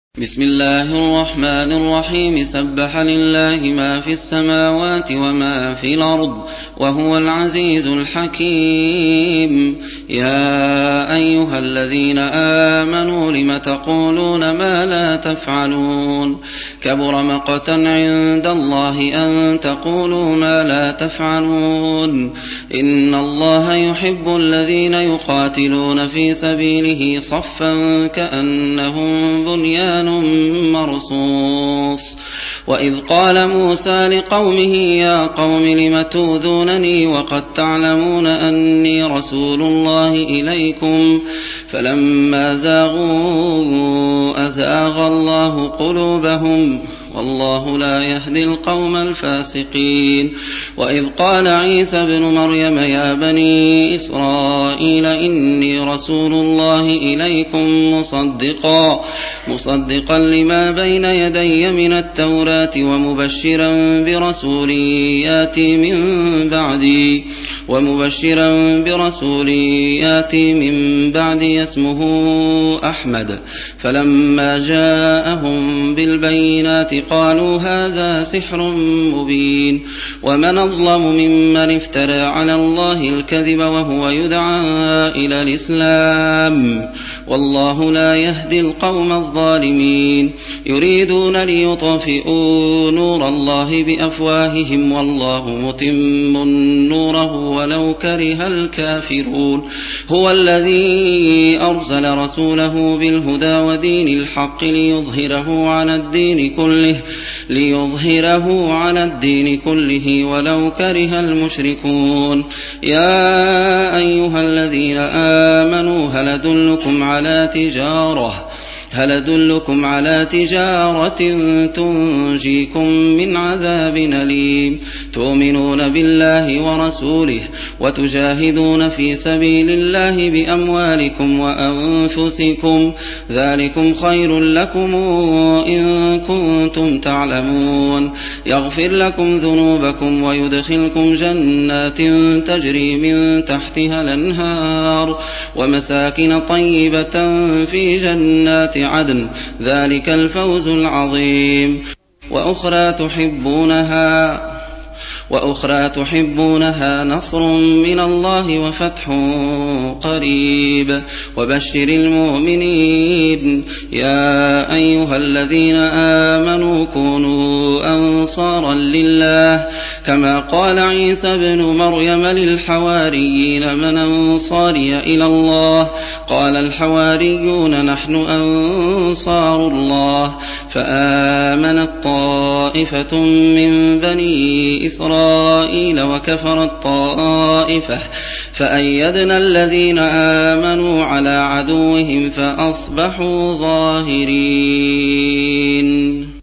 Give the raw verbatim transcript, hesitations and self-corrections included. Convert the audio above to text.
بسم الله الرحمن الرحيم سبح لله ما في السماوات وما في الأرض وهو العزيز الحكيم. يا أيها الذين آمنوا لم تقولون ما لا تفعلون كبر مقتا عند الله أن تقولوا ما لا تفعلون. إن الله يحب الذين يقاتلون في سبيله صفا كأنهم بنيان مرصوص. وإذ قال موسى لقومه يا قوم لم تؤذونني وقد تعلمون أني رسول الله إليكم فلما زاغوا أزاغ الله قلوبهم والله لا يهدي القوم الفاسقين. وإذ قال عيسى ابن مريم يا بني إسرائيل إني رسول الله إليكم مصدقا مصدقا لما بين يدي من التوراة ومبشرا برسول ياتي من بعدي ومبشرا برسول ياتي من بعدي اسمه أحمد. فلما جاءهم بالبينات قالوا هذا سحر مبين. ومن أظلم ممن افترى على الله الكذب وهو يدعى إلى الإسلام والله لا يهدي القوم الظالمين. يريدون ليطفئوا نور الله بأفواههم والله متم نوره ولو كره الكافرون. هو الذي أرسل رسوله بالهدى ودين الحق ليظهره على الدين كله ليظهره على الدين كله ولو كره المشركون. يا أيها الذين آمنوا هل أدلكم على تجارة هل أدلكم على تجارة تنجيكم من عذاب أليم تؤمنون بالله ورسوله وتجاهدون في سبيل الله بأموالكم وأنفسكم ذلكم خير لكم إن كنتم تعلمون. يغفر لكم ذنوبكم ويدخلكم جنات تجري من تحتها الأنهار ومساكن طيبة في جنات عدن ذلك الفوز العظيم. وأخرى تحبونها وأخرى تحبونها نصر من الله وفتح قريب وبشر المؤمنين. يا أيها الذين آمنوا كونوا أنصارا لله كما قال عيسى ابن مريم للحواريين من أنصاري إلى الله قال الحواريون نحن أنصار الله. فآمنت طائفة من بني إسرائيل وكفرت طائفة فأيدنا الذين آمنوا على عدوهم فأصبحوا ظاهرين.